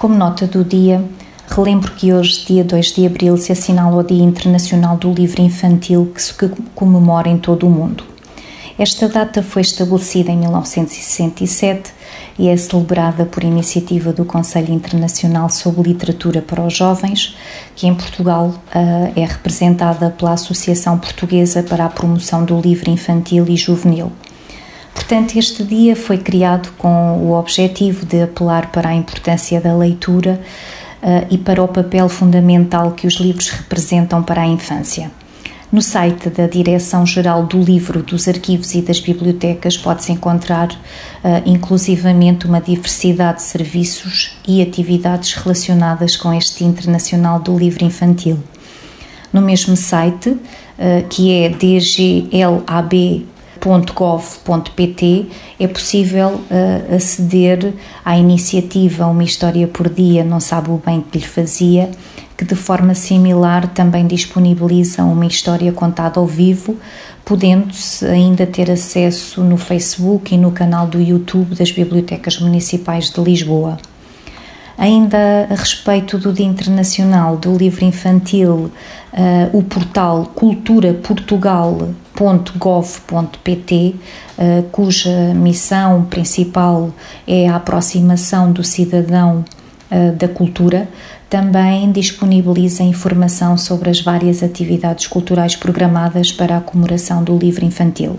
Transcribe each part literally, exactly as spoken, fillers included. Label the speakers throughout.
Speaker 1: Como nota do dia, relembro que hoje, dia dois de abril, se assinala o Dia Internacional do Livro Infantil, que se comemora em todo o mundo. Esta data foi estabelecida em mil novecentos e sessenta e sete e é celebrada por iniciativa do Conselho Internacional sobre Literatura para os Jovens, que em Portugal é representada pela Associação Portuguesa para a Promoção do Livro Infantil e Juvenil. Portanto, este dia foi criado com o objetivo de apelar para a importância da leitura uh, e para o papel fundamental que os livros representam para a infância. No site da Direção-Geral do Livro, dos Arquivos e das Bibliotecas pode-se encontrar uh, inclusivamente uma diversidade de serviços e atividades relacionadas com este Dia Internacional do Livro Infantil. No mesmo site, uh, que é d g l a b ponto gov ponto p t, é possível uh, aceder à iniciativa Uma História por Dia Não Sabe o Bem que lhe Fazia, que de forma similar também disponibiliza uma história contada ao vivo, podendo-se ainda ter acesso no Facebook e no canal do YouTube das Bibliotecas Municipais de Lisboa. Ainda a respeito do Dia Internacional do Livro Infantil, uh, o portal cultura portugal ponto gov ponto p t, uh, cuja missão principal é a aproximação do cidadão uh, da cultura, também disponibiliza informação sobre as várias atividades culturais programadas para a comemoração do livro infantil.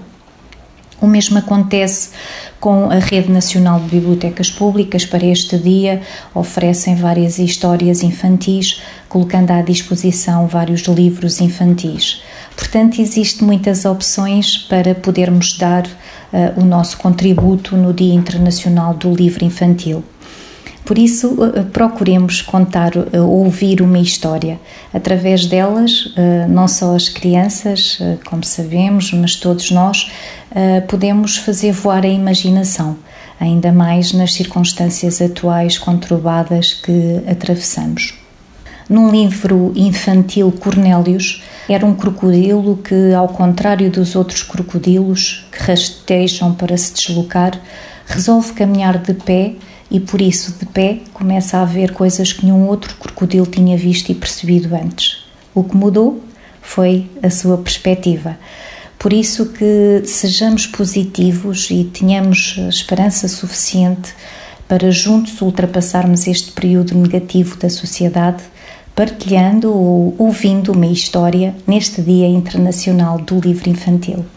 Speaker 1: O mesmo acontece com a Rede Nacional de Bibliotecas Públicas. Para este dia oferecem várias histórias infantis, colocando à disposição vários livros infantis. Portanto, existem muitas opções para podermos dar uh, o nosso contributo no Dia Internacional do Livro Infantil. Por isso, uh, procuremos contar ou uh, ouvir uma história. Através delas, uh, não só as crianças, uh, como sabemos, mas todos nós, uh, podemos fazer voar a imaginação, ainda mais nas circunstâncias atuais conturbadas que atravessamos. Num livro infantil, Cornélios era um crocodilo que, ao contrário dos outros crocodilos que rastejam para se deslocar, resolve caminhar de pé e, por isso, de pé, começa a ver coisas que nenhum outro crocodilo tinha visto e percebido antes. O que mudou foi a sua perspectiva. Por isso que sejamos positivos e tenhamos esperança suficiente para juntos ultrapassarmos este período negativo da sociedade, partilhando ou ouvindo uma história neste Dia Internacional do Livro Infantil.